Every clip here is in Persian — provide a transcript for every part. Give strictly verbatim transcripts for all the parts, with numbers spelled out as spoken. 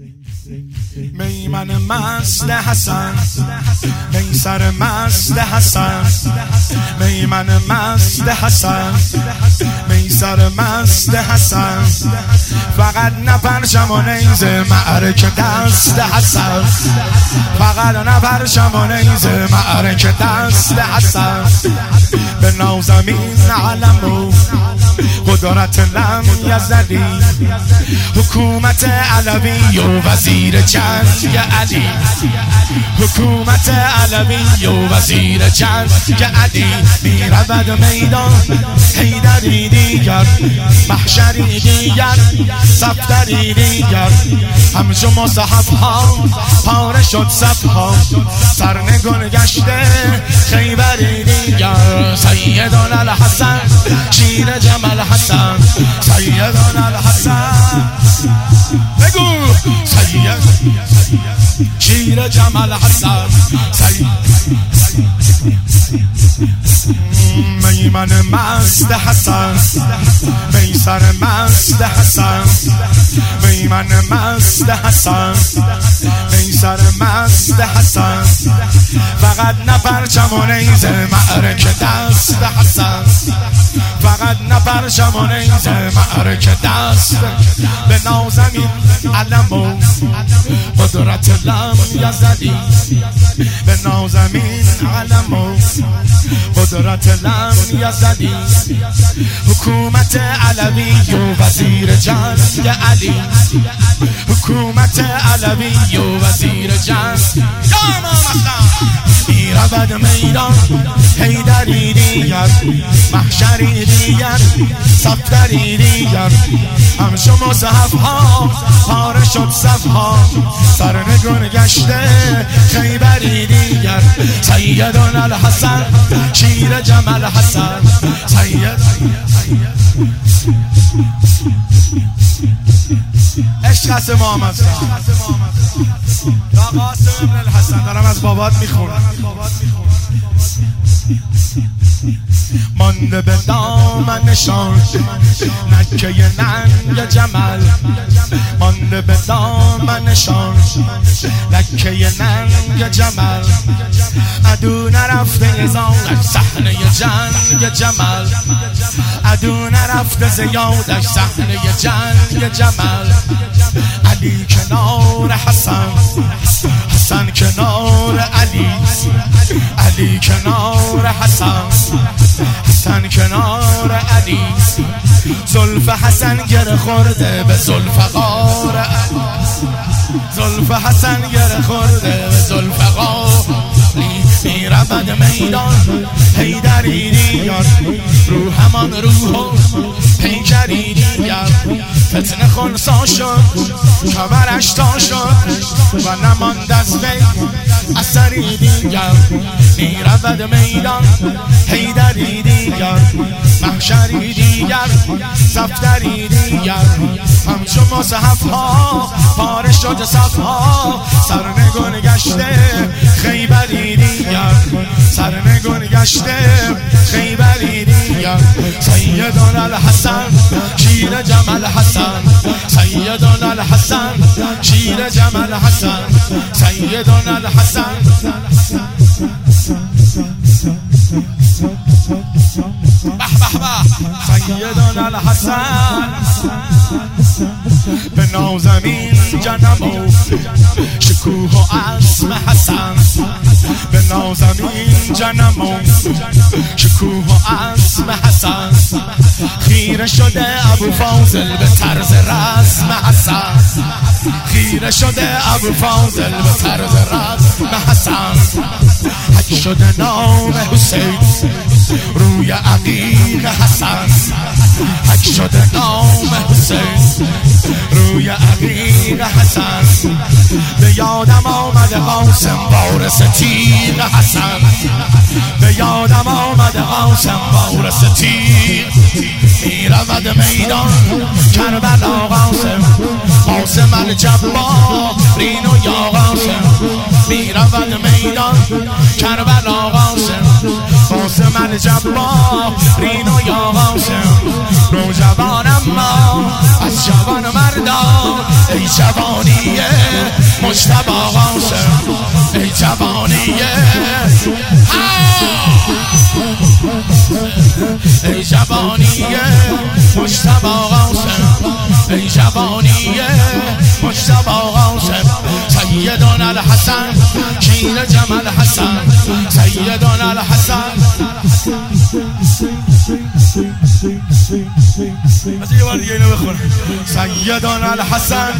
میمن مست حسن، میسر مست حسن، میمن مست حسن، میسر مست حسن، فقط نپرشم و نیزه معرکه دست حسن، فقط نپرشم و نیزه معرکه دست حسن، به نازمین علمو قدرت لم یزدی، حکومت علوی و وزیر جنگ علی، حکومت علوی و وزیر جنگ علی، می رود میدان حیدری دیگر، محشری دیگر، صفدری دیگر، همچو مصحف ها پاره شد صف ها، سرنگون گشته خیبری دیگر، سیدنا الحسن شیر جمل حسن، سیدنا الحسن بگو سید شیر جمل حسن، سید میمن مست حسن، میسر مست حسن، میمن مست حسن، میسر مست حسن، فقط نپرچم و نیزه معرکه دست حسن، فقط نپرچم و نیزه معرکه دست، به نازمین علمو قدرت لم یزدی، به نازمین علمو قدرت لم یزدی، حکومت علوی و وزیر جنگ علی، حکومت علوی و وزیر جنگ، می رود میدان حیدری دیگر، محشری دیگر، صفدری دیگر، همچو مصحف ها پاره شد صف ها، سرنگون گشته خیبری دیگر، سیدنا الحسن شیر جمل حسن، سید عشق قاسم محمد یا قاسم ابن الحسن، دارم از بابات میخونم. مانده به دامنشان نکه ننگ جمل، مانده به دامنشان نکه ننگ جمل، عدو نرفته زادش صحنه جنگ جمل، عدو نرفته زیادش صحنه جنگ جمل، علی کنار حسن، حسن کنار علی، علی کنار حسن، حسن کنار علی، زلف حسن گره خورده به زلفقار علی، زلف حسن گره خورده به زلفقار علی، می رود میدان حیدری دیگر، رو همان روح پیکری دیگر، فتنه خلصا شد کمرش تا شد و نماند از وی اثری دیگر، می رود میدان حیدری دیگر، محشری دیگر، صفدری دیگر، همچو مصحف ها پاره شد صف ها، سرنگون گشته خیبری دیگر، سرنگون گشته خیبری دیگر، سیدنا الحسن شیر جمل حسن، سیدنا الحسن شیر جمل حسن، سیدنا الحسن به به به، سیدنا الحسن به نازمین جنمو شکوه و عزم حسن، به نازمین جنمو شکوه و عزم حسن، خیره شده ابو فاضل به طرز رسم حسن، خیره شده ابو فاضل به طرز رسم حسن، حک شده نام حسین روی عقیق حسن، حک شده نام حسین روی عقیق حسن، به یادم آمده قاسم وارث تیغ حسن، به یادم آمده قاسم وارث تیغ، می رود میدان کربلا قاسم، قاسم الجبار رینو یا قاسم، می رود میدان کربلا قاسم، قاسم الجبار رینو یا قاسم، نوجوانم ما از جوان مردان، ای جوانی مجتبی قاسم ای جوانی ای جوانی مجتبی قاسم ای جوانی مجتبی قاسم سیدنا الحسن شیر جمل حسن سیدنا الحسن از یه بار دیگه اینو بخون سیدنا الحسن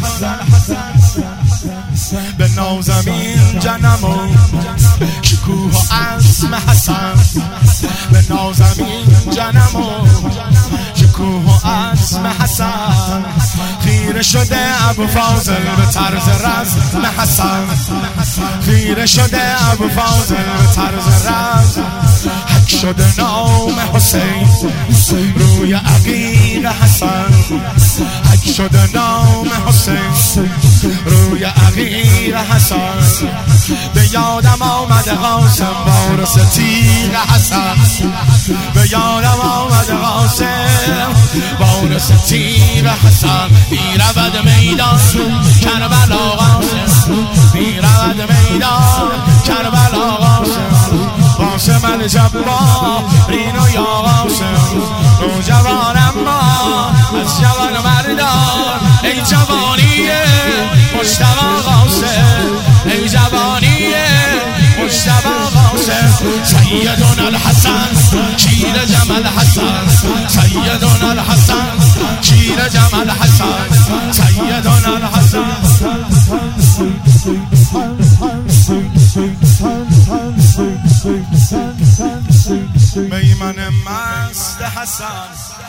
به نازمین جنم و شکوه و عزم حسن به نازمین جنم و شکوه و عزم حسن خیره شده ابو فاضل به طرز رزم حسن خیره شده ابو فاضل به طرز رزم حک شده نام حسین روی عقیق حسن حک شده نام حسین روی عقیق حسن به یادم آمد قاسم وارث تیغ حسن به یادم آمد قاسم وارث تیغ حسن میرود میدان کربلا قاسم میرود میدان کربلا قاسم قاسم الجبار رینو یا قاسم نوجوان اما از جوان مردان ای جوانی مجتبی قاسم ای جوانی مجتبی قاسم سیدنا الحسن شیر جمل حسن سیدنا الحسن شیر جمل حسن سیدنا الحسن میمن مست حسن